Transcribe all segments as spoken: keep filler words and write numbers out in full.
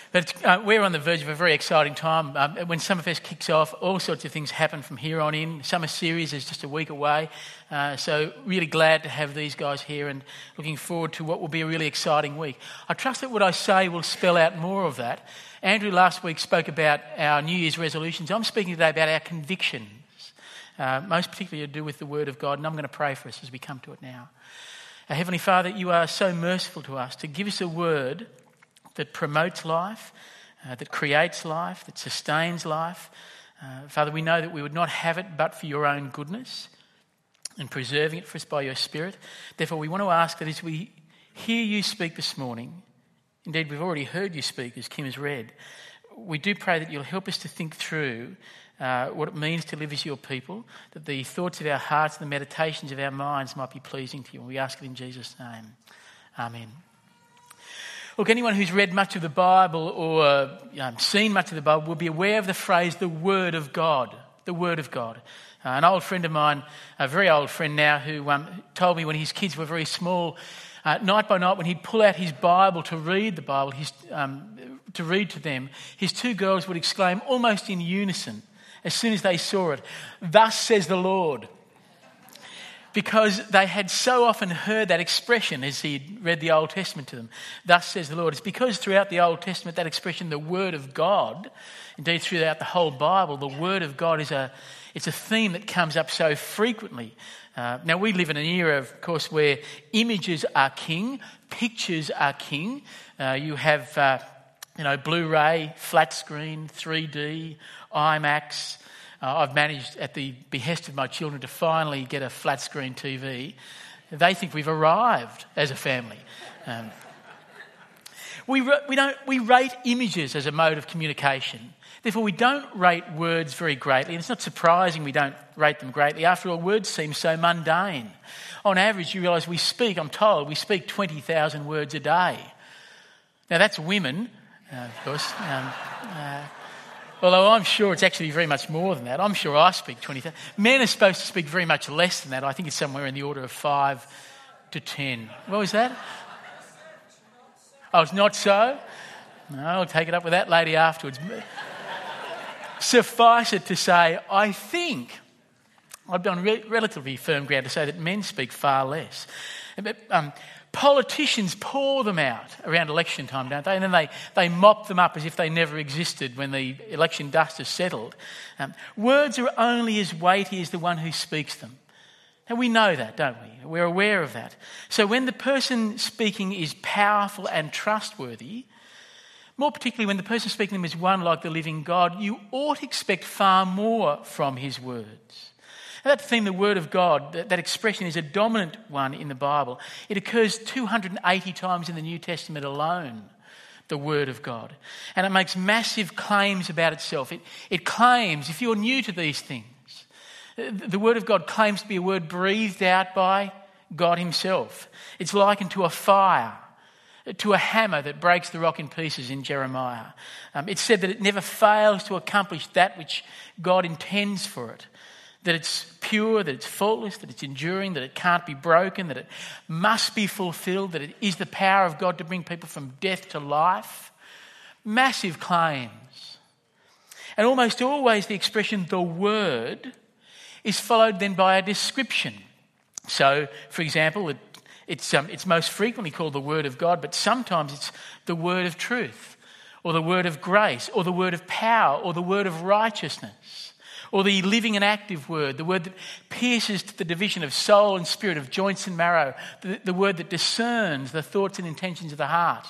But uh, we're on the verge of a very exciting time. Um, when Summerfest kicks off, all sorts of things happen from here on in. Summer series is just a week away. Uh, so really glad to have these guys here and looking forward to what will be a really exciting week. I trust that what I say will spell out more of that. Andrew last week spoke about our New Year's resolutions. I'm speaking today about our convictions, uh, most particularly to do with the Word of God. And I'm going to pray for us as we come to it now. Our Heavenly Father, you are so merciful to us to give us a word that promotes life, uh, that creates life, that sustains life. Uh, Father, we know that we would not have it but for your own goodness and preserving it for us by your Spirit. Therefore, we want to ask that as we hear you speak this morning, indeed we've already heard you speak as Kim has read, we do pray that you'll help us to think through uh, what it means to live as your people, that the thoughts of our hearts and the meditations of our minds might be pleasing to you. And we ask it in Jesus' name. Amen. Look, anyone who's read much of the Bible or um, seen much of the Bible will be aware of the phrase, the Word of God, the Word of God. Uh, an old friend of mine, a very old friend now, who um, told me when his kids were very small, uh, night by night when he'd pull out his Bible to read the Bible, his, um, to read to them, his two girls would exclaim almost in unison as soon as they saw it, "Thus says the Lord." Because they had so often heard that expression as he'd read the Old Testament to them. Thus says the Lord. It's because throughout the Old Testament, that expression, the Word of God, indeed throughout the whole Bible, the Word of God is a it's a theme that comes up so frequently. Uh, now, we live in an era, of course, where images are king, pictures are king. Uh, you have, uh, you know, Blu-ray, flat screen, three D, IMAX. Uh, I've managed, at the behest of my children, to finally get a flat screen T V. They think we've arrived as a family. Um, we we don't we rate images as a mode of communication. Therefore, we don't rate words very greatly, and it's not surprising we don't rate them greatly. After all, words seem so mundane. On average, you realise we speak. I'm told we speak twenty thousand words a day. Now that's women, uh, of course. Um, uh, Although I'm sure it's actually very much more than that. I'm sure I speak twenty thousand. Men are supposed to speak very much less than that. I think it's somewhere in the order of five to ten. What was that? Oh, it's not so? No, I'll take it up with that lady afterwards. Suffice it to say, I think I've been on re- relatively firm ground to say that men speak far less. But, um, politicians pour them out around election time, don't they? And then they, they mop them up as if they never existed when the election dust has settled. Um, words are only as weighty as the one who speaks them. And we know that, don't we? We're aware of that. So when the person speaking is powerful and trustworthy, more particularly when the person speaking them is one like the living God, you ought to expect far more from his words. And that theme, the Word of God, that, that expression is a dominant one in the Bible. It occurs two hundred eighty times in the New Testament alone, the Word of God. And it makes massive claims about itself. It, it claims, if you're new to these things, the Word of God claims to be a word breathed out by God himself. It's likened to a fire, to a hammer that breaks the rock in pieces in Jeremiah. Um, it's said that it never fails to accomplish that which God intends for it. That it's pure, that it's faultless, that it's enduring, that it can't be broken, that it must be fulfilled, that it is the power of God to bring people from death to life. Massive claims. And almost always the expression, the word, is followed then by a description. So, for example, it, it's, um, it's most frequently called the Word of God, but sometimes it's the word of truth, or the word of grace, or the word of power, or the word of righteousness. Or the living and active word, the word that pierces to the division of soul and spirit, of joints and marrow, the, the word that discerns the thoughts and intentions of the heart.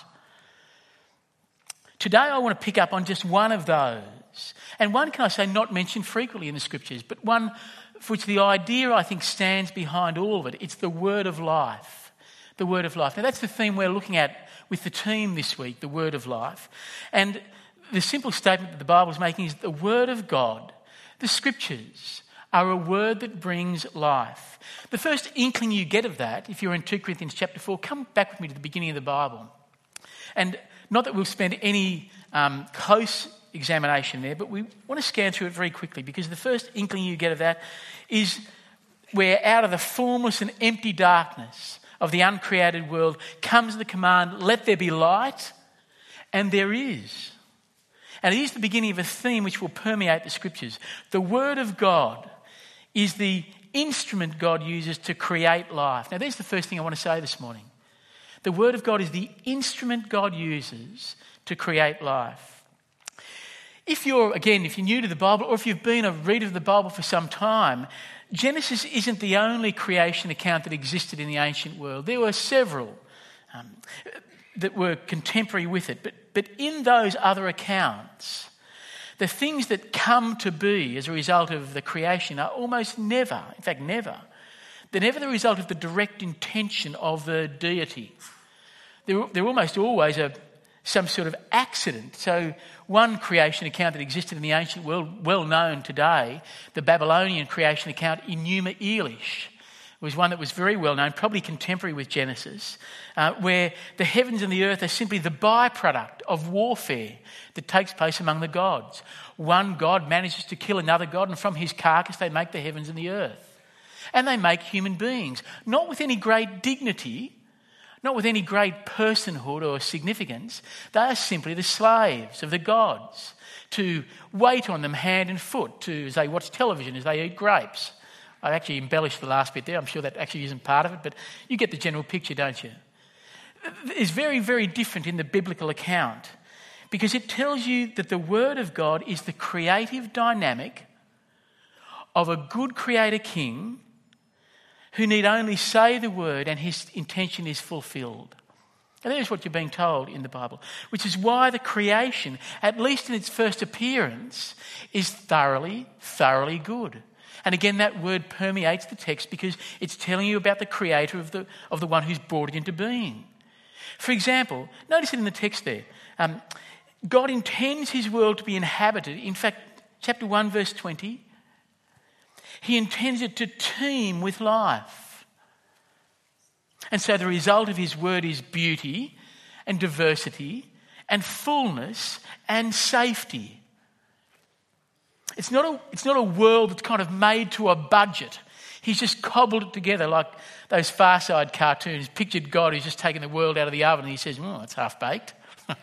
Today I want to pick up on just one of those. And one, can I say, not mentioned frequently in the Scriptures, but one for which the idea, I think, stands behind all of it. It's the word of life. The word of life. Now that's the theme we're looking at with the team this week, the word of life. And the simple statement that the Bible is making is the word of God, the Scriptures, are a word that brings life. The first inkling you get of that, if you're in two Corinthians chapter four, come back with me to the beginning of the Bible. And not that we'll spend any um, close examination there, but we want to scan through it very quickly, because the first inkling you get of that is where out of the formless and empty darkness of the uncreated world comes the command, let there be light, And there is. And it is the beginning of a theme which will permeate the scriptures. The Word of God is the instrument God uses to create life. Now, there's the first thing I want to say this morning. The Word of God is the instrument God uses to create life. If you're, again, if you're new to the Bible, or if you've been a reader of the Bible for some time, Genesis isn't the only creation account that existed in the ancient world. There were several um, that were contemporary with it. But, but in those other accounts, the things that come to be as a result of the creation are almost never, in fact never, they're never the result of the direct intention of the deity. They're, they're almost always a, some sort of accident. So one creation account that existed in the ancient world, well known today, the Babylonian creation account, Enuma Elish, was one that was very well known, probably contemporary with Genesis, uh, where the heavens and the earth are simply the byproduct of warfare that takes place among the gods. One god manages to kill another god, and from his carcass they make the heavens and the earth. And they make human beings, not with any great dignity, not with any great personhood or significance. They are simply the slaves of the gods, to wait on them hand and foot, to as they watch television, as they eat grapes. I actually embellished the last bit there. I'm sure that actually isn't part of it, but you get the general picture, don't you? It's very, very different in the biblical account because it tells you that the Word of God is the creative dynamic of a good creator king who need only say the word and his intention is fulfilled. And that is what you're being told in the Bible, which is why the creation, at least in its first appearance, is thoroughly, thoroughly good. And again, that word permeates the text because it's telling you about the creator of the, of the one who's brought it into being. For example, notice it in the text there. Um, God intends his world to be inhabited. In fact, chapter one, verse twenty, he intends it to teem with life. And so the result of his word is beauty and diversity and fullness and safety. It's not a, it's not a world that's kind of made to a budget. He's just cobbled it together like those Far Side cartoons, pictured God who's just taken the world out of the oven and he says, oh, it's half-baked.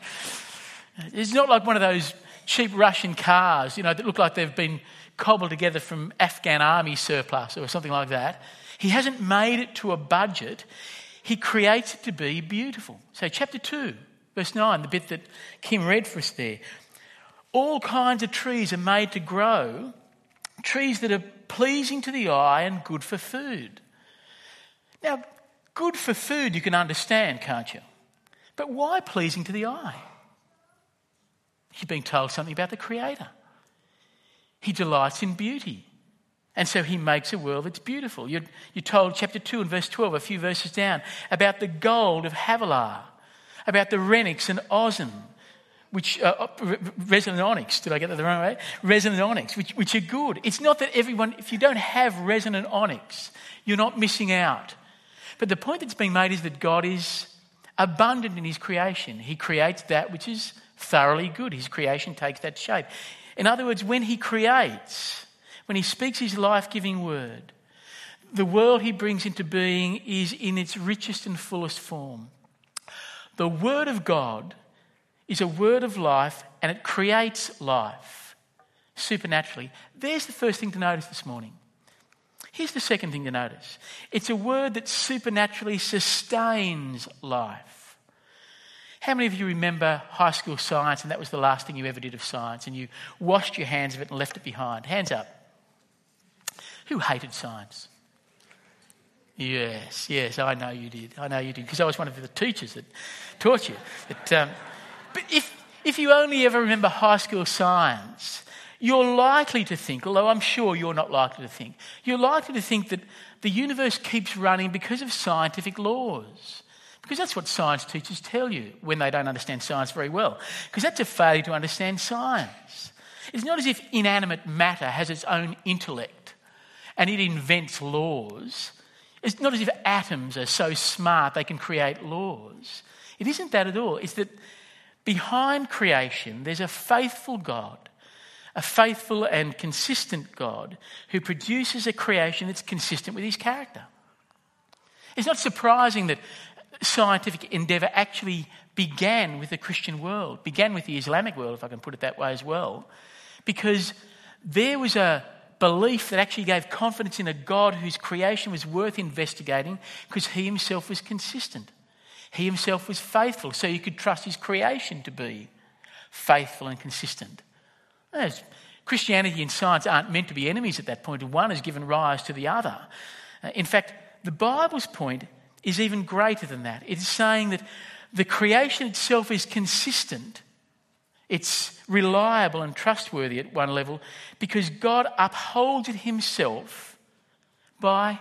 It's not like one of those cheap Russian cars, you know, that look like they've been cobbled together from Afghan army surplus or something like that. He hasn't made it to a budget. He creates it to be beautiful. So chapter two, verse nine, the bit that Kim read for us there. All kinds of trees are made to grow, trees that are pleasing to the eye and good for food. Now, good for food you can understand, can't you? But why pleasing to the eye? You're being told something about the Creator. He delights in beauty. And so he makes a world that's beautiful. You're, you're told, chapter two and verse twelve, a few verses down, about the gold of Havilah, about the renix and ozone, which uh, resonant onyx, did I get that the wrong way? Resonant onyx, which, which are good. It's not that everyone, if you don't have resonant onyx, you're not missing out. But the point that's being made is that God is abundant in his creation. He creates that which is thoroughly good. His creation takes that shape. In other words, when he creates, when he speaks his life-giving word, the world he brings into being is in its richest and fullest form. The word of God is a word of life and it creates life supernaturally. There's the first thing to notice this morning. Here's the second thing to notice. It's a word that supernaturally sustains life. How many of you remember high school science and that was the last thing you ever did of science and you washed your hands of it and left it behind? Hands up. Who hated science? Yes, yes, I know you did. I know you did because I was one of the teachers that taught you. But, um, but if, if you only ever remember high school science, you're likely to think, although I'm sure you're not likely to think, you're likely to think that the universe keeps running because of scientific laws. Because that's what science teachers tell you when they don't understand science very well. Because that's a failure to understand science. It's not as if inanimate matter has its own intellect and it invents laws. It's not as if atoms are so smart they can create laws. It isn't that at all. It's that behind creation there's a faithful God, a faithful and consistent God who produces a creation that's consistent with his character. It's not surprising that scientific endeavour actually began with the Christian world, began with the Islamic world, if I can put it that way as well, because there was a belief that actually gave confidence in a God whose creation was worth investigating because he himself was consistent. He himself was faithful, so you could trust his creation to be faithful and consistent. As Christianity and science aren't meant to be enemies at that point, and one has given rise to the other. Uh, in fact, the Bible's point is even greater than that. It's saying that the creation itself is consistent. It's reliable and trustworthy at one level because God upholds it himself by,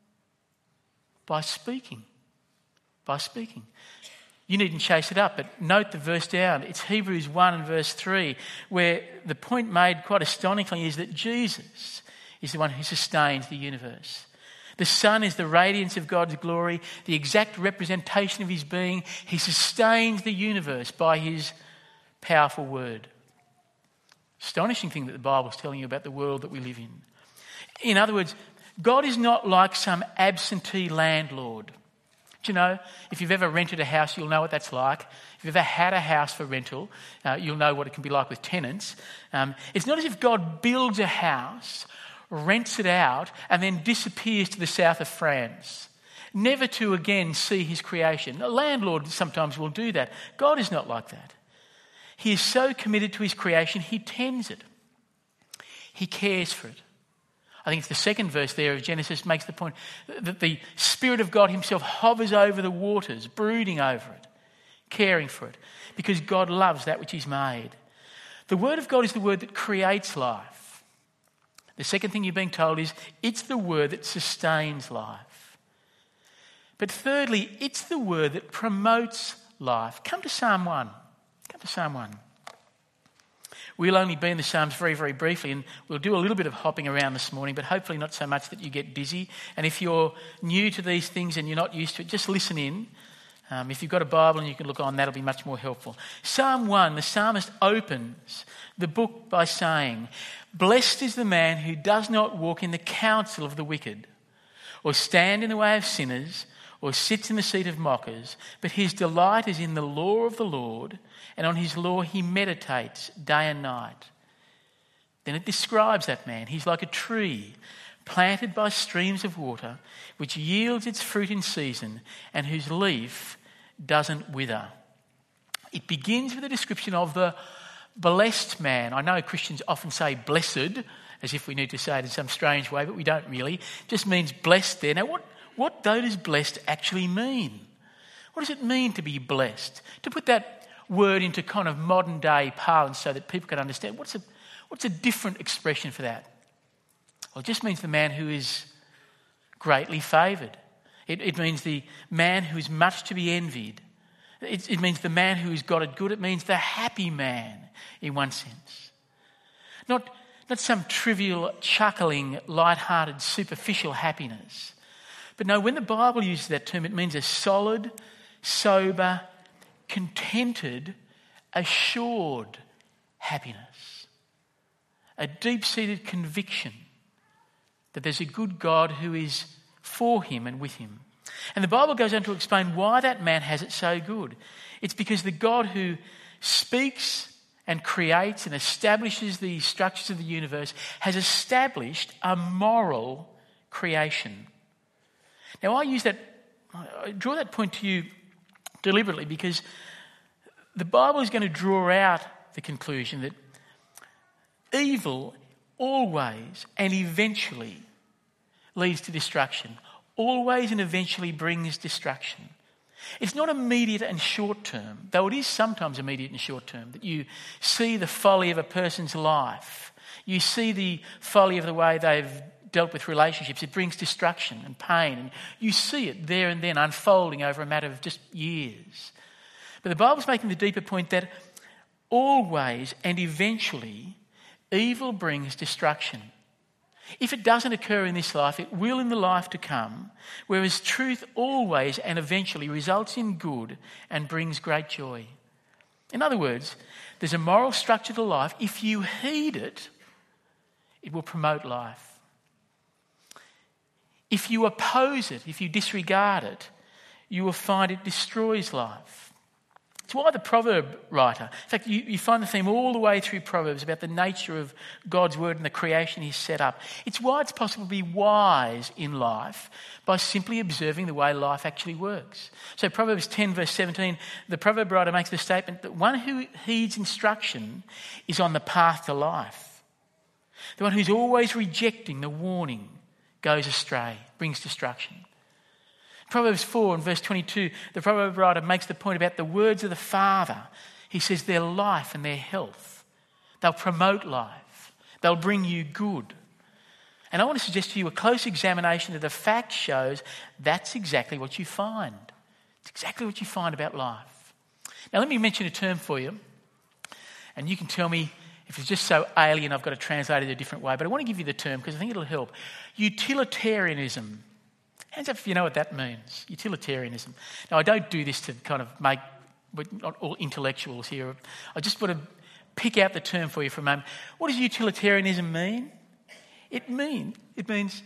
by speaking. By speaking. You needn't chase it up, but note the verse down. It's Hebrews one and verse three, where the point made quite astonishingly is that Jesus is the one who sustains the universe. The Son is the radiance of God's glory, the exact representation of his being. He sustains the universe by his powerful word. Astonishing thing that the Bible is telling you about the world that we live in. In other words, God is not like some absentee landlord. Do you know, if you've ever rented a house, you'll know what that's like. If you've ever had a house for rental, uh, you'll know what it can be like with tenants. Um, it's not as if God builds a house, rents it out, and then disappears to the south of France, never to again see his creation. A landlord sometimes will do that. God is not like that. He is so committed to his creation, he tends it. He cares for it. I think it's the second verse there of Genesis makes the point that the Spirit of God himself hovers over the waters, brooding over it, caring for it, because God loves that which he's made. The Word of God is the word that creates life. The second thing you're being told is it's the word that sustains life. But thirdly, it's the word that promotes life. Come to Psalm one. Come to Psalm one. We'll only be in the Psalms very, very briefly, and we'll do a little bit of hopping around this morning, but hopefully not so much that you get dizzy. And if you're new to these things and you're not used to it, just listen in. Um, if you've got a Bible and you can look on, that'll be much more helpful. Psalm one, the psalmist opens the book by saying, "Blessed is the man who does not walk in the counsel of the wicked, or stand in the way of sinners, or sits in the seat of mockers, but his delight is in the law of the Lord, and on his law he meditates day and night." Then it describes that man. He's like a tree planted by streams of water, which yields its fruit in season, and whose leaf doesn't wither. It begins with a description of the blessed man. I know Christians often say blessed, as if we need to say it in some strange way, but we don't really. It just means blessed there. Now, what What though does blessed actually mean? What does it mean to be blessed? To put that word into kind of modern day parlance so that people can understand, what's a, what's a different expression for that? Well, it just means the man who is greatly favoured. It, it means the man who is much to be envied. It, it means the man who has got it good. It means the happy man in one sense. Not, not some trivial, chuckling, light-hearted, superficial happiness. But no, when the Bible uses that term, it means a solid, sober, contented, assured happiness. A deep-seated conviction that there's a good God who is for him and with him. And the Bible goes on to explain why that man has it so good. It's because the God who speaks and creates and establishes the structures of the universe has established a moral creation. Now, I use that, I draw that point to you deliberately because the Bible is going to draw out the conclusion that evil always and eventually leads to destruction. Always and eventually brings destruction. It's not immediate and short term, though it is sometimes immediate and short term, that you see the folly of a person's life. You see the folly of the way they've dealt with relationships. It brings destruction and pain, and you see it there and then unfolding over a matter of just years. But the Bible's making the deeper point that always and eventually evil brings destruction. If it doesn't occur in this life, it will in the life to come, whereas truth always and eventually results in good and brings great joy. In other words, there's a moral structure to life. If you heed it, it will promote life. If you oppose it, if you disregard it, you will find it destroys life. It's why the proverb writer, in fact, you, you find the theme all the way through Proverbs about the nature of God's word and the creation he's set up. It's why it's possible to be wise in life by simply observing the way life actually works. So Proverbs ten verse seventeen, the proverb writer makes the statement that one who heeds instruction is on the path to life. The one who's always rejecting the warning goes astray, brings destruction. Proverbs four and verse twenty-two, the proverb writer makes the point about the words of the Father. He says their life and their health. They'll promote life. They'll bring you good. And I want to suggest to you a close examination of the fact shows that's exactly what you find. It's exactly what you find about life. Now let me mention a term for you, and you can tell me if it's just so alien I've got to translate it a different way, but I want to give you the term because I think it'll help. Utilitarianism. Hands up if you know what that means, utilitarianism. Now, I don't do this to kind of make, we're not all intellectuals here. I just want to pick out the term for you for a moment. What does utilitarianism mean? It mean it means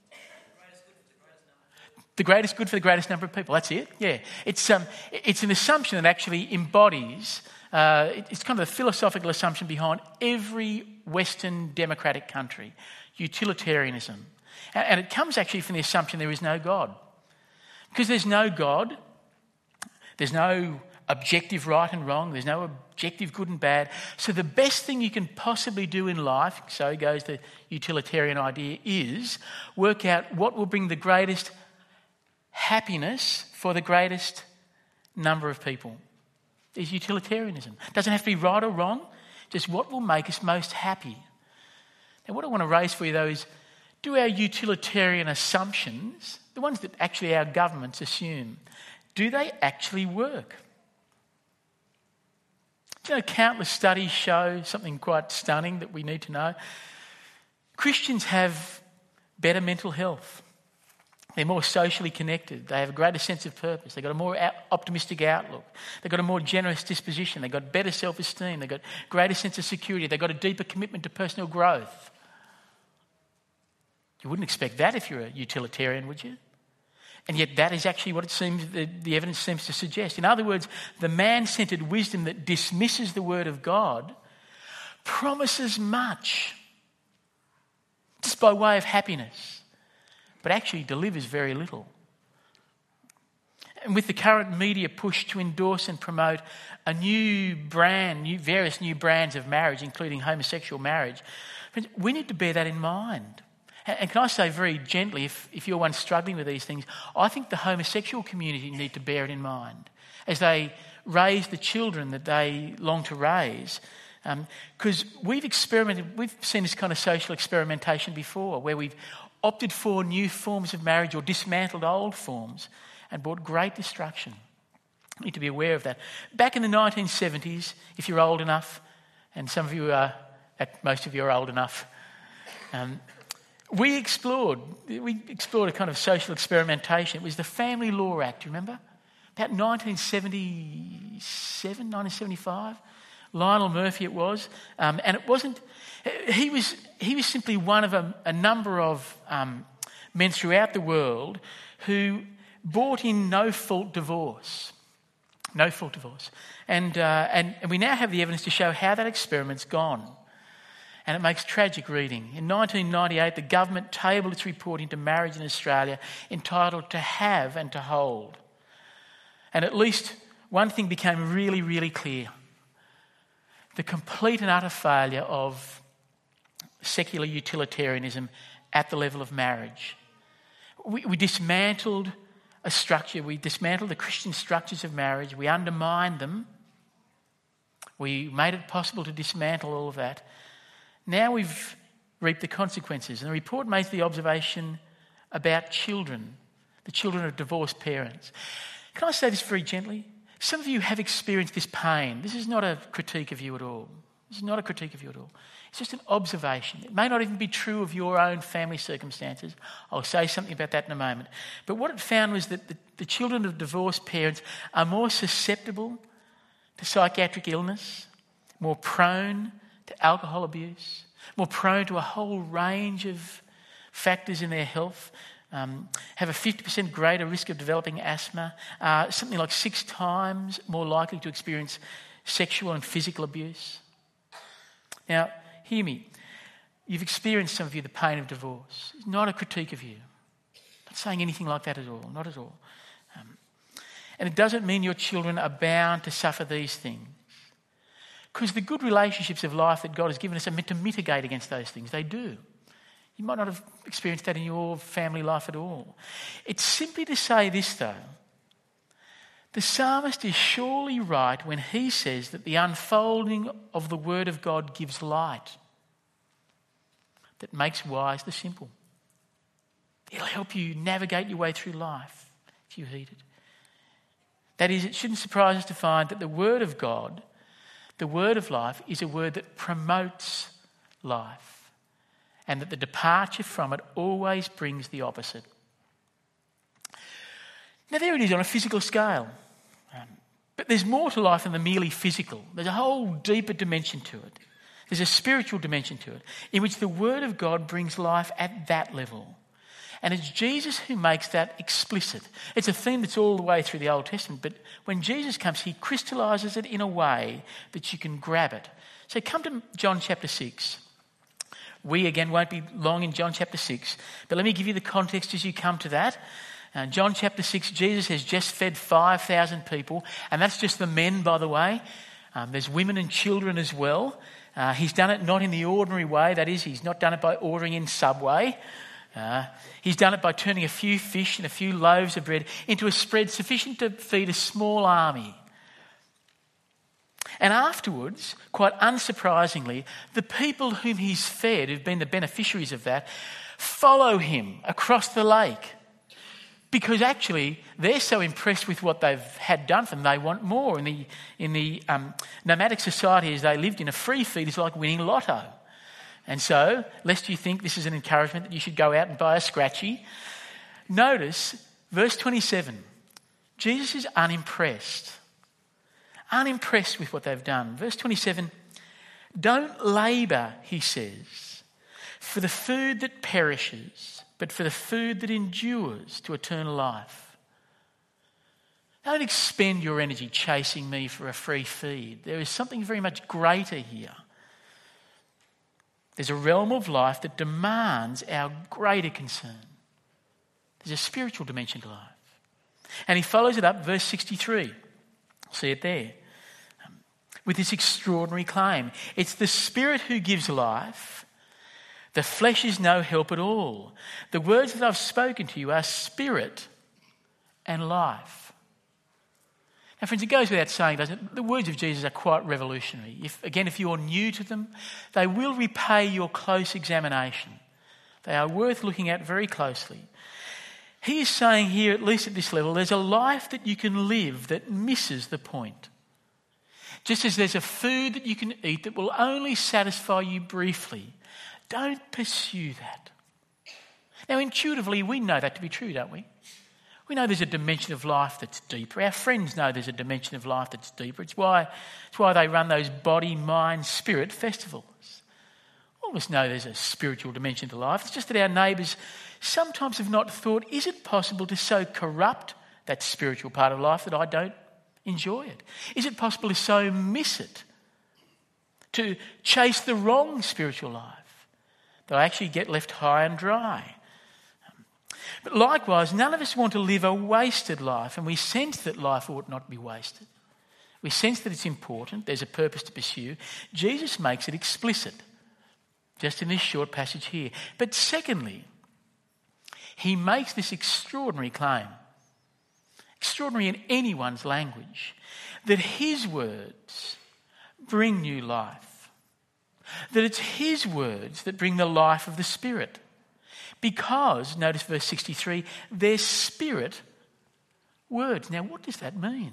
the greatest good for the greatest number of people. That's it. Yeah, it's um, it's an assumption that actually embodies. Uh, it, it's kind of a philosophical assumption behind every Western democratic country. Utilitarianism. And it comes actually from the assumption there is no God. Because there's no God, there's no objective right and wrong, there's no objective good and bad. So the best thing you can possibly do in life, so goes the utilitarian idea, is work out what will bring the greatest happiness for the greatest number of people. Is utilitarianism. Doesn't have to be right or wrong, just what will make us most happy. Now what I want to raise for you though is, do our utilitarian assumptions, the ones that actually our governments assume, do they actually work? Do you know, countless studies show something quite stunning that we need to know. Christians have better mental health. They're more socially connected. They have a greater sense of purpose. They've got a more optimistic outlook. They've got a more generous disposition. They've got better self-esteem. They've got a greater sense of security. They've got a deeper commitment to personal growth. You wouldn't expect that if you're a utilitarian, would you? And yet that is actually what it seems, the, the evidence seems to suggest. In other words, the man-centred wisdom that dismisses the word of God promises much just by way of happiness, but actually delivers very little. And with the current media push to endorse and promote a new brand, new, various new brands of marriage, including homosexual marriage, we need to bear that in mind. And can I say very gently, if, if you're one struggling with these things, I think the homosexual community need to bear it in mind as they raise the children that they long to raise. Because um, we've experimented, we've seen this kind of social experimentation before, where we've opted for new forms of marriage or dismantled old forms and brought great destruction. You need to be aware of that. Back in the nineteen seventies, if you're old enough, and some of you are, most of you are old enough, um, We explored, we explored a kind of social experimentation. It was the Family Law Act, you remember? About nineteen seventy-seven, nineteen seventy-five. Lionel Murphy it was. Um, and it wasn't, he was he was simply one of a, a number of um, men throughout the world who brought in no-fault divorce. No-fault divorce. And, uh, and, and we now have the evidence to show how that experiment's gone. And it makes tragic reading. In nineteen ninety-eight, the government tabled its report into marriage in Australia entitled To Have and To Hold. And at least one thing became really, really clear. The complete and utter failure of secular utilitarianism at the level of marriage. We, we dismantled a structure. We dismantled the Christian structures of marriage. We undermined them. We made it possible to dismantle all of that. Now we've reaped the consequences. And the report makes the observation about children, the children of divorced parents. Can I say this very gently? Some of you have experienced this pain. This is not a critique of you at all. This is not a critique of you at all. It's just an observation. It may not even be true of your own family circumstances. I'll say something about that in a moment. But what it found was that the, the children of divorced parents are more susceptible to psychiatric illness, more prone to alcohol abuse, more prone to a whole range of factors in their health, um, have a fifty percent greater risk of developing asthma, uh, something like six times more likely to experience sexual and physical abuse. Now, hear me. You've experienced, some of you, the pain of divorce. It's not a critique of you. I'm not saying anything like that at all, not at all. Um, and it doesn't mean your children are bound to suffer these things. Because the good relationships of life that God has given us are meant to mitigate against those things. They do. You might not have experienced that in your family life at all. It's simply to say this, though. The psalmist is surely right when he says that the unfolding of the word of God gives light that makes wise the simple. It'll help you navigate your way through life if you heed it. That is, it shouldn't surprise us to find that the word of God, the word of life, is a word that promotes life, and that the departure from it always brings the opposite. Now there it is on a physical scale. Um, but there's more to life than the merely physical. There's a whole deeper dimension to it. There's a spiritual dimension to it in which the word of God brings life at that level. And it's Jesus who makes that explicit. It's a theme that's all the way through the Old Testament, but when Jesus comes, he crystallises it in a way that you can grab it. So come to John chapter six. We, again, won't be long in John chapter six, but let me give you the context as you come to that. Uh, John chapter six, Jesus has just fed five thousand people, and that's just the men, by the way. Um, there's women and children as well. Uh, he's done it not in the ordinary way, that is, he's not done it by ordering in Subway. Uh, he's done it by turning a few fish and a few loaves of bread into a spread sufficient to feed a small army. And afterwards, quite unsurprisingly, the people whom he's fed, who've been the beneficiaries of that, follow him across the lake. Because actually, they're so impressed with what they've had done for them, they want more. In the, in the um, nomadic society as they lived in, a free feed is like winning lotto. And so, lest you think this is an encouragement that you should go out and buy a scratchy, notice verse twenty-seven. Jesus is unimpressed. Unimpressed with what they've done. Verse twenty-seven, don't labour, he says, for the food that perishes, but for the food that endures to eternal life. Don't expend your energy chasing me for a free feed. There is something very much greater here. There's a realm of life that demands our greater concern. There's a spiritual dimension to life. And he follows it up, verse sixty-three. See it there. Um, with this extraordinary claim. It's the Spirit who gives life. The flesh is no help at all. The words that I've spoken to you are spirit and life. Now, friends, it goes without saying, doesn't it? The words of Jesus are quite revolutionary. If, again, if you're new to them, they will repay your close examination. They are worth looking at very closely. He is saying here, at least at this level, there's a life that you can live that misses the point. Just as there's a food that you can eat that will only satisfy you briefly, don't pursue that. Now, intuitively, we know that to be true, don't we? We know there's a dimension of life that's deeper. Our friends know there's a dimension of life that's deeper. It's why, it's why they run those body, mind, spirit festivals. All of us know there's a spiritual dimension to life. It's just that our neighbours sometimes have not thought, is it possible to so corrupt that spiritual part of life that I don't enjoy it? Is it possible to so miss it? To chase the wrong spiritual life that I actually get left high and dry? But likewise, none of us want to live a wasted life, and we sense that life ought not be wasted. We sense that it's important, there's a purpose to pursue. Jesus makes it explicit, just in this short passage here. But secondly, he makes this extraordinary claim, extraordinary in anyone's language, that his words bring new life, that it's his words that bring the life of the Spirit. Because, notice verse sixty-three, they're spirit words. Now, what does that mean?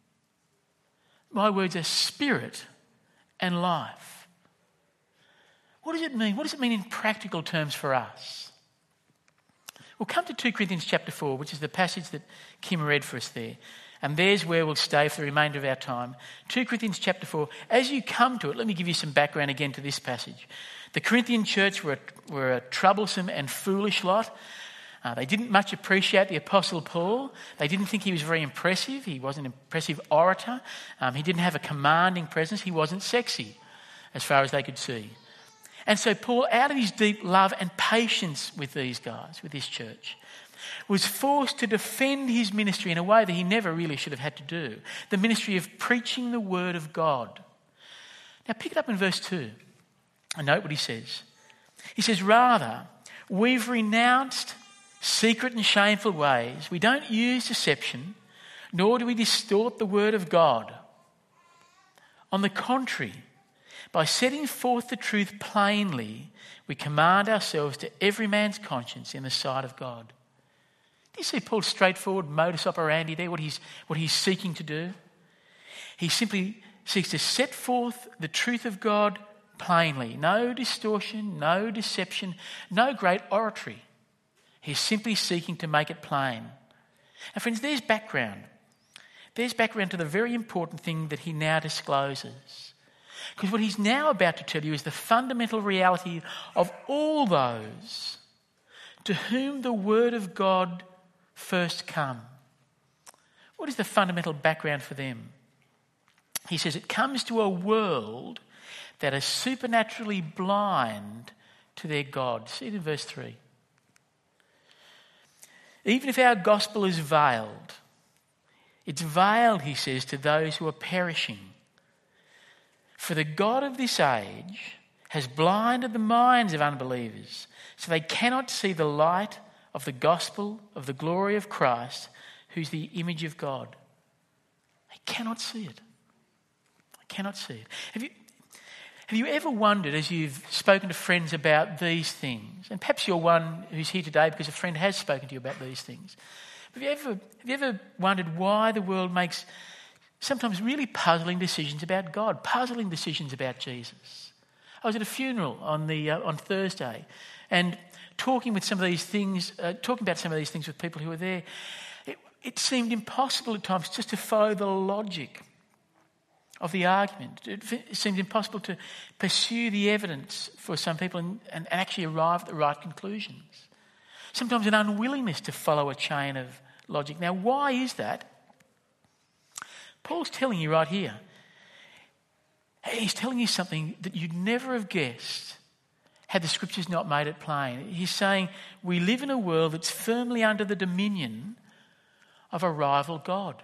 My words are spirit and life. What does it mean? What does it mean in practical terms for us? We'll come to two Corinthians chapter four, which is the passage that Kim read for us there. And there's where we'll stay for the remainder of our time. two Corinthians chapter four. As you come to it, let me give you some background again to this passage. The Corinthian church were, were a troublesome and foolish lot. Uh, they didn't much appreciate the Apostle Paul. They didn't think he was very impressive. He wasn't an impressive orator. Um, he didn't have a commanding presence. He wasn't sexy, as far as they could see. And so Paul, out of his deep love and patience with these guys, with this church, was forced to defend his ministry in a way that he never really should have had to do. The ministry of preaching the word of God. Now pick it up in verse two. And note what he says. He says, rather, we've renounced secret and shameful ways. We don't use deception, nor do we distort the word of God. On the contrary, by setting forth the truth plainly, we command ourselves to every man's conscience in the sight of God. Do you see Paul's straightforward modus operandi there, what he's, what he's seeking to do? He simply seeks to set forth the truth of God plainly. No distortion, no deception, no great oratory. He's simply seeking to make it plain. And friends, there's background. There's background to the very important thing that he now discloses. Because what he's now about to tell you is the fundamental reality of all those to whom the word of God first come. What is the fundamental background for them? He says it comes to a world that is supernaturally blind to their God. See it in verse three. Even if our gospel is veiled, it's veiled, he says, to those who are perishing. For the God of this age has blinded the minds of unbelievers, so they cannot see the light of the gospel of the glory of Christ, who's the image of God. They cannot see it. They cannot see it. Have you, have you ever wondered, as you've spoken to friends about these things, and perhaps you're one who's here today because a friend has spoken to you about these things, have you ever, have you ever wondered why the world makes sometimes really puzzling decisions about God, puzzling decisions about Jesus? I was at a funeral on the uh, on Thursday, and talking with some of these things, uh, talking about some of these things with people who were there. It, it seemed impossible at times just to follow the logic of the argument. It, it seemed impossible to pursue the evidence for some people and, and, and actually arrive at the right conclusions. Sometimes an unwillingness to follow a chain of logic. Now, why is that? Paul's telling you right here. He's telling you something that you'd never have guessed had the scriptures not made it plain. He's saying we live in a world that's firmly under the dominion of a rival God.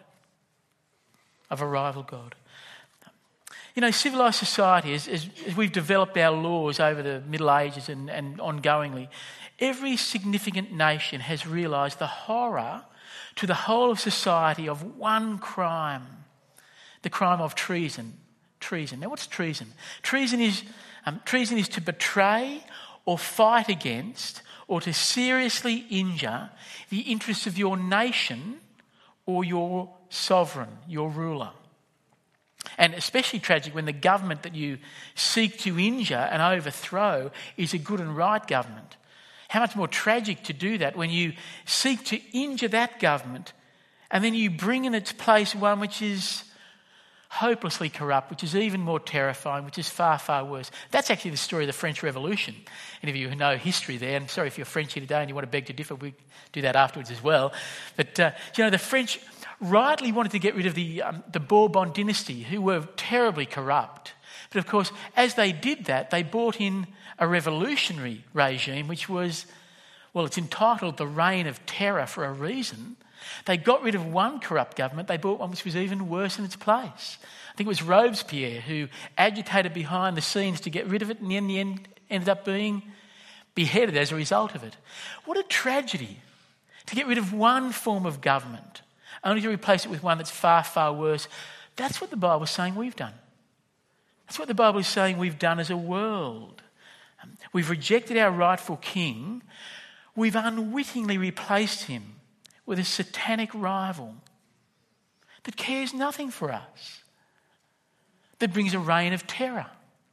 Of a rival God. You know, civilised society, as, as, as we've developed our laws over the Middle Ages and, and ongoingly, every significant nation has realised the horror to the whole of society of one crime, the crime of treason. Treason. Now, what's treason? Treason is um, treason is to betray or fight against or to seriously injure the interests of your nation or your sovereign, your ruler. And especially tragic when the government that you seek to injure and overthrow is a good and right government. How much more tragic to do that when you seek to injure that government and then you bring in its place one which is hopelessly corrupt, which is even more terrifying, which is far, far worse. That's actually the story of the French Revolution. Any of you who know history there, and sorry if you're French here today and you want to beg to differ, we do that afterwards as well. But, uh, you know, the French rightly wanted to get rid of the, um, the Bourbon dynasty, who were terribly corrupt. But of course, as they did that, they brought in a revolutionary regime, which was, well, it's entitled the Reign of Terror for a reason. They got rid of one corrupt government, they brought one which was even worse in its place. I think it was Robespierre who agitated behind the scenes to get rid of it and in the end ended up being beheaded as a result of it. What a tragedy to get rid of one form of government only to replace it with one that's far, far worse. That's what the Bible is saying we've done. That's what the Bible is saying we've done as a world. We've rejected our rightful king. We've unwittingly replaced him with a satanic rival that cares nothing for us, that brings a reign of terror,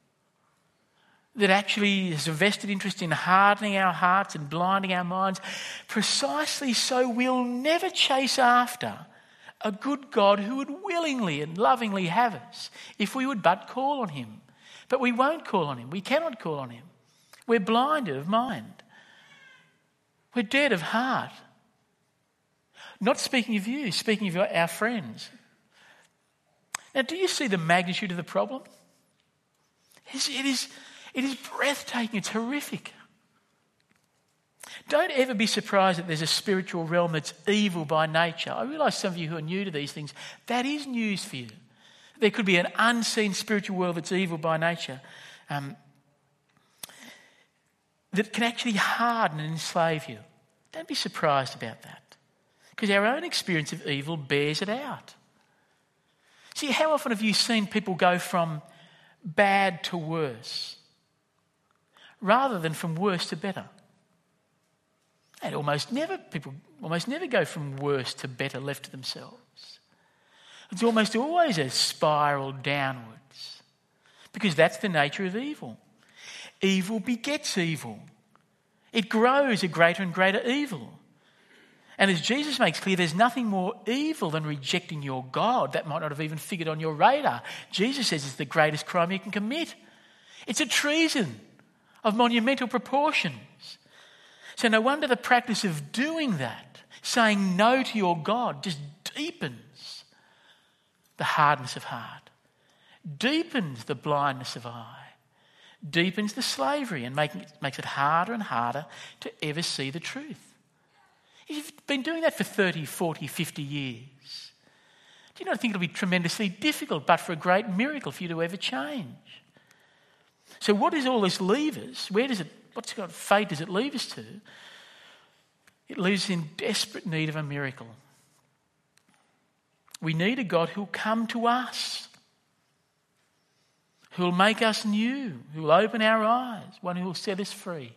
that actually has a vested interest in hardening our hearts and blinding our minds, precisely so we'll never chase after a good God who would willingly and lovingly have us if we would but call on him. But we won't call on him. We cannot call on him. We're blinded of mind. We're dead of heart. Not speaking of you, speaking of our friends. Now, do you see the magnitude of the problem? It is, it is breathtaking. It's horrific. Don't ever be surprised that there's a spiritual realm that's evil by nature. I realise some of you who are new to these things, that is news for you. There could be an unseen spiritual world that's evil by nature, um, that can actually harden and enslave you. Don't be surprised about that, because our own experience of evil bears it out. See, how often have you seen people go from bad to worse rather than from worse to better? And almost never, people almost never go from worse to better left to themselves. It's almost always a spiral downwards, because that's the nature of evil. Evil begets evil. It grows a greater and greater evil. And as Jesus makes clear, there's nothing more evil than rejecting your God. That might not have even figured on your radar. Jesus says it's the greatest crime you can commit. It's a treason of monumental proportions. So no wonder the practice of doing that, saying no to your God, just deepens the hardness of heart, deepens the blindness of eye, deepens the slavery, and make, makes it harder and harder to ever see the truth. You've been doing that for thirty, forty, fifty years. Do you not think it'll be tremendously difficult, but for a great miracle for you to ever change? So what does all this leave us? Where does it, what kind of fate does it leave us to? It leaves us in desperate need of a miracle. We need a God who'll come to us, who'll make us new, who'll open our eyes, one who'll set us free.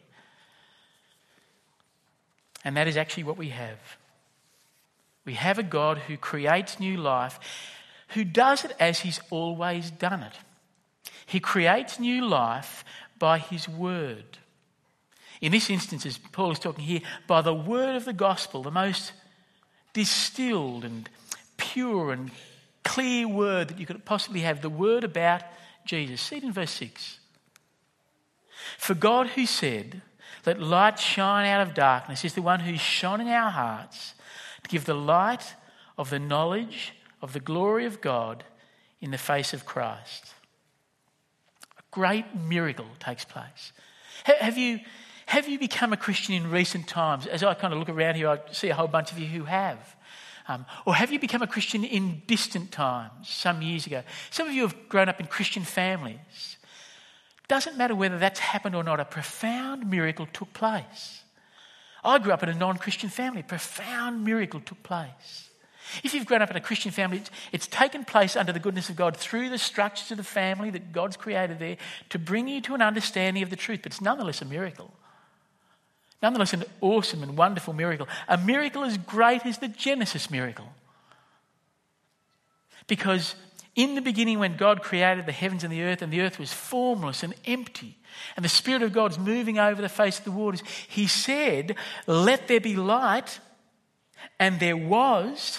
And that is actually what we have. We have a God who creates new life, who does it as he's always done it. He creates new life by his word. In this instance, as Paul is talking here, by the word of the gospel, the most distilled and pure and clear word that you could possibly have, the word about Jesus. See it in verse six. For God who said, "Let light shine out of darkness," is the one who shone in our hearts to give the light of the knowledge of the glory of God in the face of Christ. A great miracle takes place. Have you, have you become a Christian in recent times? As I kind of look around here, I see a whole bunch of you who have. Um, or have you become a Christian in distant times, some years ago? Some of you have grown up in Christian families. Doesn't matter whether that's happened or not, a profound miracle took place. I grew up in a non-Christian family. A profound miracle took place. If you've grown up in a Christian family, it's, it's taken place under the goodness of God through the structures of the family that God's created there to bring you to an understanding of the truth. But it's nonetheless a miracle. Nonetheless an awesome and wonderful miracle. A miracle as great as the Genesis miracle. Because in the beginning, when God created the heavens and the earth, and the earth was formless and empty, and the Spirit of God's moving over the face of the waters, he said, "Let there be light," and there was.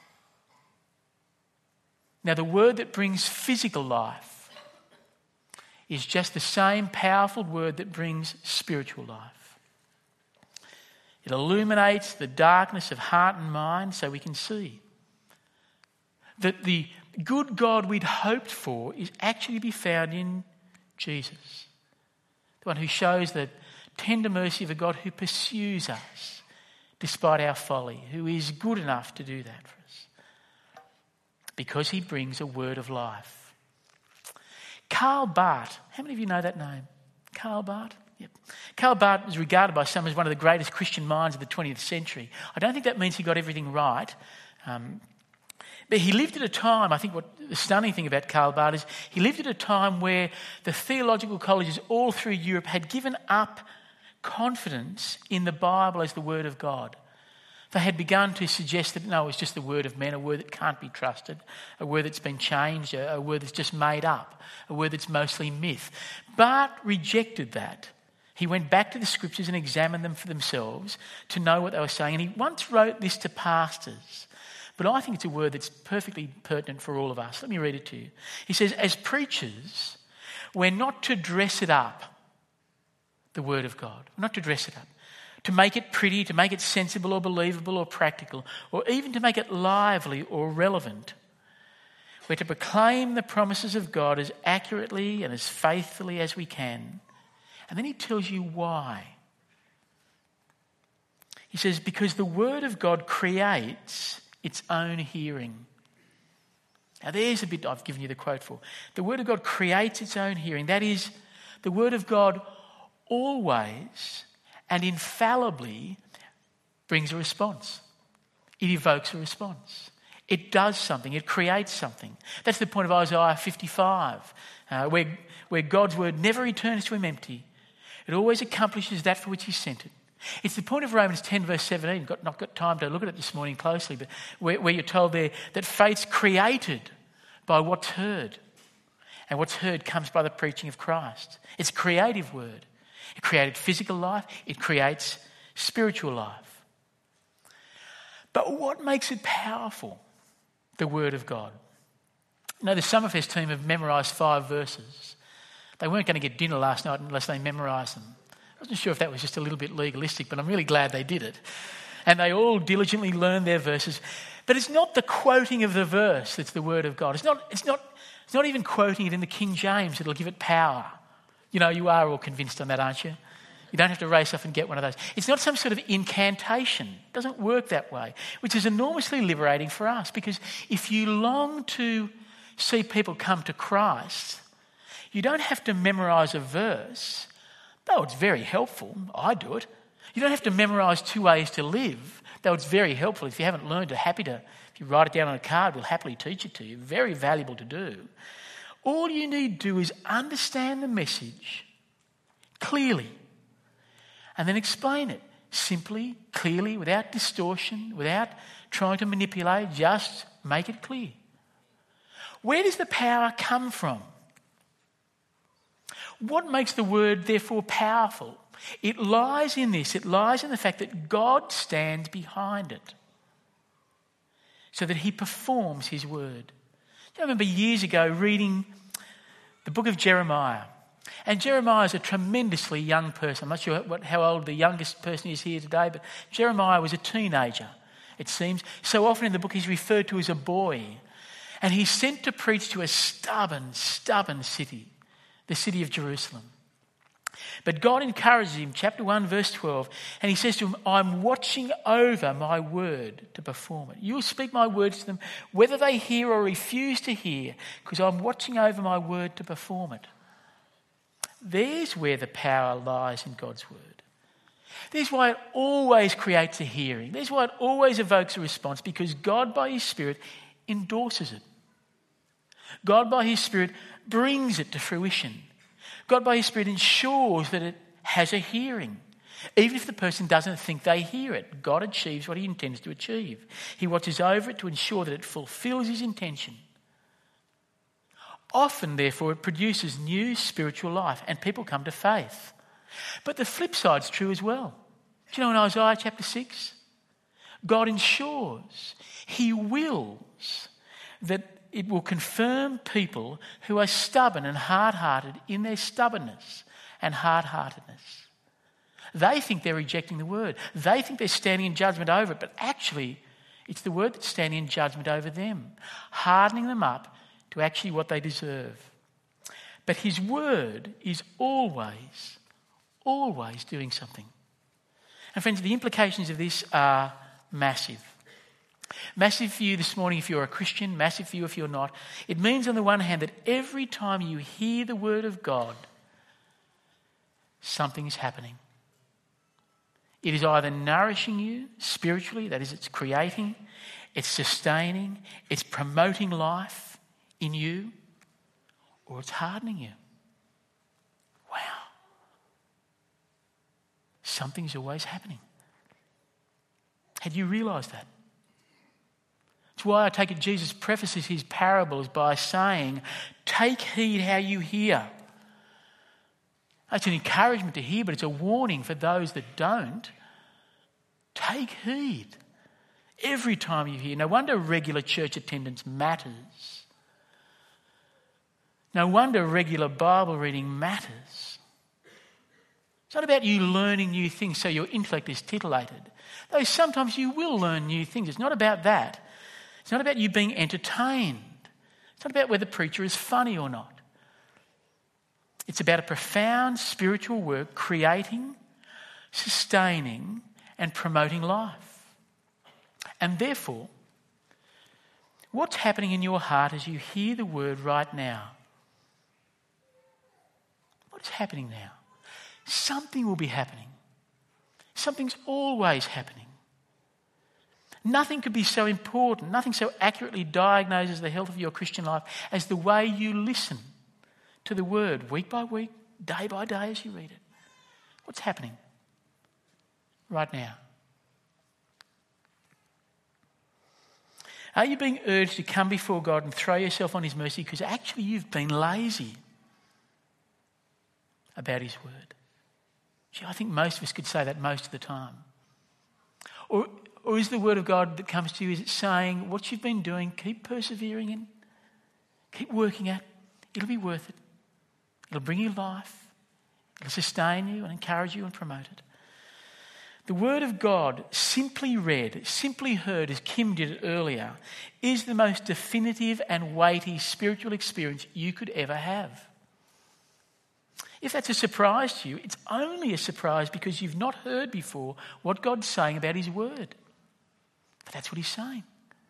Now, the word that brings physical life is just the same powerful word that brings spiritual life. It illuminates the darkness of heart and mind so we can see that the good God we'd hoped for is actually to be found in Jesus. The one who shows the tender mercy of a God who pursues us despite our folly, who is good enough to do that for us, because he brings a word of life. Karl Barth, how many of you know that name? Karl Barth? Yep. Karl Barth was regarded by some as one of the greatest Christian minds of the twentieth century. I don't think that means he got everything right. Um, But he lived at a time, I think what the stunning thing about Karl Barth is, he lived at a time where the theological colleges all through Europe had given up confidence in the Bible as the word of God. They had begun to suggest that, no, it's just the word of men, a word that can't be trusted, a word that's been changed, a, a word that's just made up, a word that's mostly myth. Barth rejected that. He went back to the scriptures and examined them for themselves to know what they were saying. And he once wrote this to pastors. But I think it's a word that's perfectly pertinent for all of us. Let me read it to you. He says, as preachers, we're not to dress it up, the word of God. We're not to dress it up. to make it pretty, to make it sensible or believable or practical, or even to make it lively or relevant. We're to proclaim the promises of God as accurately and as faithfully as we can. And then he tells you why. He says, because the word of God creates its own hearing. Now there's a bit I've given you the quote for. The word of God creates its own hearing. That is, the word of God always and infallibly brings a response. It evokes a response. It does something. It creates something. That's the point of Isaiah fifty-five, uh, where, where God's word never returns to him empty. It always accomplishes that for which he sent it. It's the point of Romans ten verse seventeen. Got not got time to look at it this morning closely, but where, where you're told there that faith's created by what's heard. And what's heard comes by the preaching of Christ. It's a creative word. It created physical life. It creates spiritual life. But what makes it powerful? The word of God. You know, the Summerfest team have memorised five verses. They weren't going to get dinner last night unless they memorised them. I wasn't sure if that was just a little bit legalistic, but I'm really glad they did it. And they all diligently learned their verses. But it's not the quoting of the verse that's the word of God. It's not, it's not, it's not even quoting it in the King James that'll give it power. You know, you are all convinced on that, aren't you? You don't have to race off and get one of those. It's not some sort of incantation. It doesn't work that way, which is enormously liberating for us, because if you long to see people come to Christ, you don't have to memorise a verse, though it's very helpful. I do it. You don't have to memorise two ways to live, though it's very helpful. If you haven't learned, we're happy to, if you write it down on a card, we'll happily teach it to you. Very valuable to do. All you need to do is understand the message clearly and then explain it simply, clearly, without distortion, without trying to manipulate, just make it clear. Where does the power come from? What makes the word therefore powerful? It lies in this. It lies in the fact that God stands behind it so that he performs his word. I remember years ago reading the book of Jeremiah. And Jeremiah is a tremendously young person. I'm not sure what, how old the youngest person is here today, but Jeremiah was a teenager, it seems. So often in the book he's referred to as a boy. And he's sent to preach to a stubborn, stubborn city, the city of Jerusalem. But God encourages him, chapter one, verse twelve, and he says to him, I'm watching over my word to perform it. You will speak my words to them, whether they hear or refuse to hear, because I'm watching over my word to perform it. There's where the power lies in God's word. There's why it always creates a hearing. There's why it always evokes a response, because God by his Spirit endorses it. God by his Spirit brings it to fruition. God by his Spirit ensures that it has a hearing. Even if the person doesn't think they hear it, God achieves what he intends to achieve. He watches over it to ensure that it fulfills his intention. Often, therefore, it produces new spiritual life and people come to faith. But the flip side's true as well. Do you know in Isaiah chapter six? God ensures, he wills that it will confirm people who are stubborn and hard-hearted in their stubbornness and hard-heartedness. They think they're rejecting the word. They think they're standing in judgment over it, but actually it's the word that's standing in judgment over them, hardening them up to actually what they deserve. But his word is always, always doing something. And friends, the implications of this are massive. Massive for you this morning if you're a Christian, massive for you if you're not. It means on the one hand that every time you hear the word of God, something is happening. It is either nourishing you spiritually, that is, it's creating, it's sustaining, it's promoting life in you, or it's hardening you. Wow. Something's always happening. Had you realised that? That's why I take it Jesus prefaces his parables by saying, take heed how you hear. It's an encouragement to hear, but it's a warning for those that don't. Take heed. Every time you hear. No wonder regular church attendance matters. No wonder regular Bible reading matters. It's not about you learning new things so your intellect is titillated. Though sometimes you will learn new things. It's not about that. It's not about you being entertained. It's not about whether the preacher is funny or not. It's about a profound spiritual work creating, sustaining and promoting life. And therefore, what's happening in your heart as you hear the word right now? What's happening now? Something will be happening. Something's always happening. Nothing could be so important, nothing so accurately diagnoses the health of your Christian life as the way you listen to the word week by week, day by day as you read it. What's happening right now? Are you being urged to come before God and throw yourself on his mercy because actually you've been lazy about his word? Gee, I think most of us could say that most of the time. Or, or is the word of God that comes to you, is it saying what you've been doing, keep persevering in, keep working at, it'll be worth it. It'll bring you life, it'll sustain you and encourage you and promote it. The word of God, simply read, simply heard, as Kim did earlier, is the most definitive and weighty spiritual experience you could ever have. If that's a surprise to you, it's only a surprise because you've not heard before what God's saying about his word. But that's what he's saying.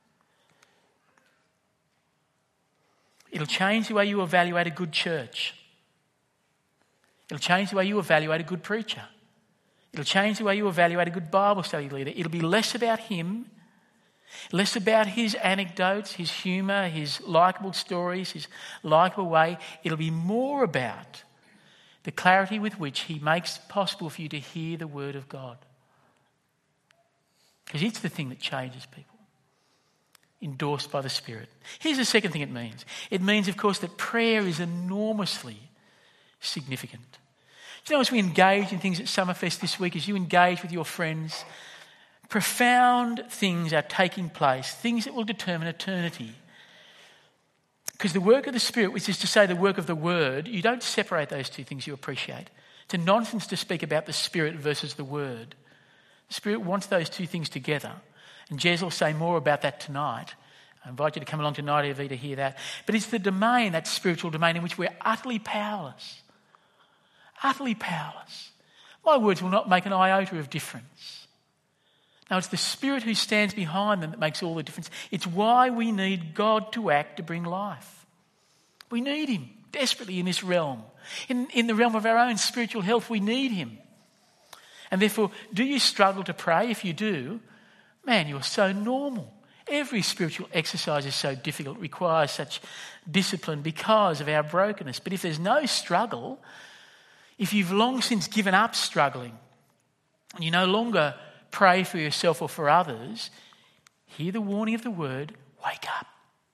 It'll change the way you evaluate a good church. It'll change the way you evaluate a good preacher. It'll change the way you evaluate a good Bible study leader. It'll be less about him, less about his anecdotes, his humour, his likeable stories, his likeable way. It'll be more about the clarity with which he makes it possible for you to hear the word of God. Because it's the thing that changes people, endorsed by the Spirit. Here's the second thing it means. It means, of course, that prayer is enormously significant. Do you know, as we engage in things at Summerfest this week, as you engage with your friends, profound things are taking place, things that will determine eternity. Because the work of the Spirit, which is to say the work of the Word, you don't separate those two things, you appreciate. It's a nonsense to speak about the Spirit versus the Word. The Spirit wants those two things together. And Jez will say more about that tonight. I invite you to come along tonight, Evie, to hear that. But it's the domain, that spiritual domain, in which we're utterly powerless. Utterly powerless. My words will not make an iota of difference. Now, it's the Spirit who stands behind them that makes all the difference. It's why we need God to act to bring life. We need him desperately in this realm. In, in the realm of our own spiritual health, we need him. And therefore, do you struggle to pray? If you do, man, you're so normal. Every spiritual exercise is so difficult, requires such discipline because of our brokenness. But if there's no struggle, if you've long since given up struggling and you no longer pray for yourself or for others, hear the warning of the word, wake up.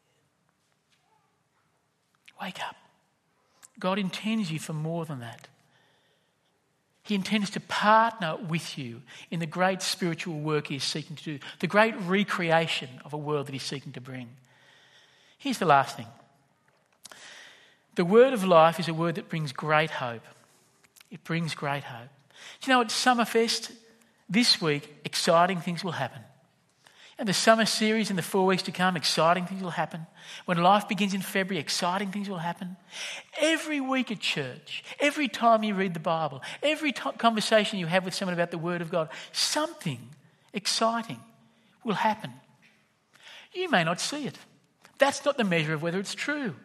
Wake up. God intends you for more than that. He intends to partner with you in the great spiritual work he is seeking to do, the great recreation of a world that he's seeking to bring. Here's the last thing. The word of life is a word that brings great hope. It brings great hope. Do you know, at Summerfest this week, exciting things will happen. And the summer series in the four weeks to come, exciting things will happen. When life begins in February, exciting things will happen. Every week at church, every time you read the Bible, every t- conversation you have with someone about the Word of God, something exciting will happen. You may not see it. That's not the measure of whether it's true.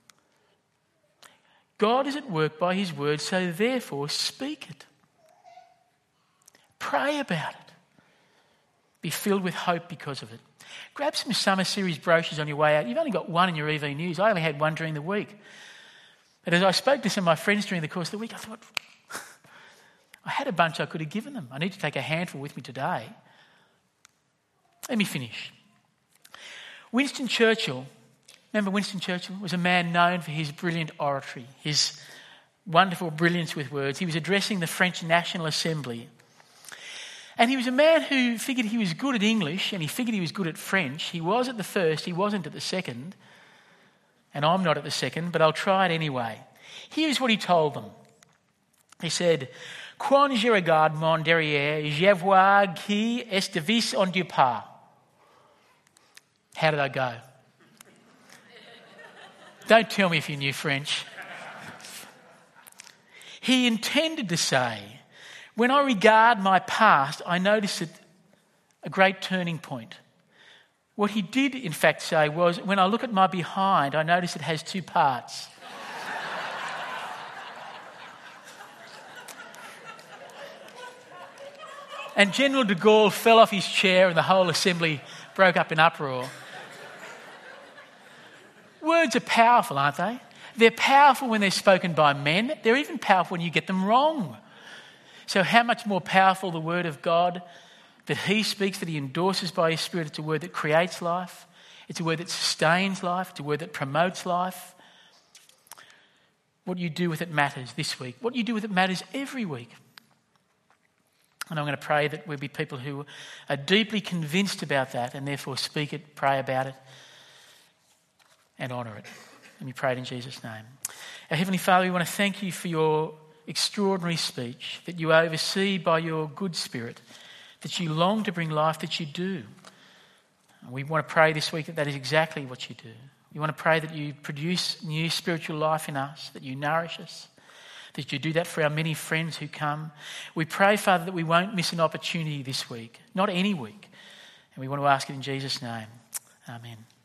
God is at work by his word, so therefore speak it. Pray about it. Be filled with hope because of it. Grab some summer series brochures on your way out. You've only got one in your E V News. I only had one during the week. But as I spoke to some of my friends during the course of the week, I thought, I had a bunch I could have given them. I need to take a handful with me today. Let me finish. Winston Churchill, remember Winston Churchill, was a man known for his brilliant oratory, his wonderful brilliance with words. He was addressing the French National Assembly. And he was a man who figured he was good at English and he figured he was good at French. He was at the first, he wasn't at the second. And I'm not at the second, but I'll try it anyway. Here's what he told them. He said, Quand je regarde mon derrière, je vois qui est de vis en du pas. How did I go? Don't tell me if you knew French. He intended to say, when I regard my past, I notice it a great turning point. What he did, in fact, say was, when I look at my behind, I notice it has two parts. And General de Gaulle fell off his chair and the whole assembly broke up in uproar. Words are powerful, aren't they? They're powerful when they're spoken by men. They're even powerful when you get them wrong. So how much more powerful the word of God that he speaks, that he endorses by his Spirit. It's a word that creates life. It's a word that sustains life. It's a word that promotes life. What you do with it matters this week. What you do with it matters every week. And I'm going to pray that we'll be people who are deeply convinced about that and therefore speak it, pray about it and honour it. And we pray it in Jesus' name. Our Heavenly Father, we want to thank you for your extraordinary speech, that you oversee by your good Spirit, that you long to bring life, that you do. And we want to pray this week that that is exactly what you do. We want to pray that you produce new spiritual life in us, that you nourish us, that you do that for our many friends who come. We pray, Father, that we won't miss an opportunity this week, not any week. And we want to ask it in Jesus' name. Amen.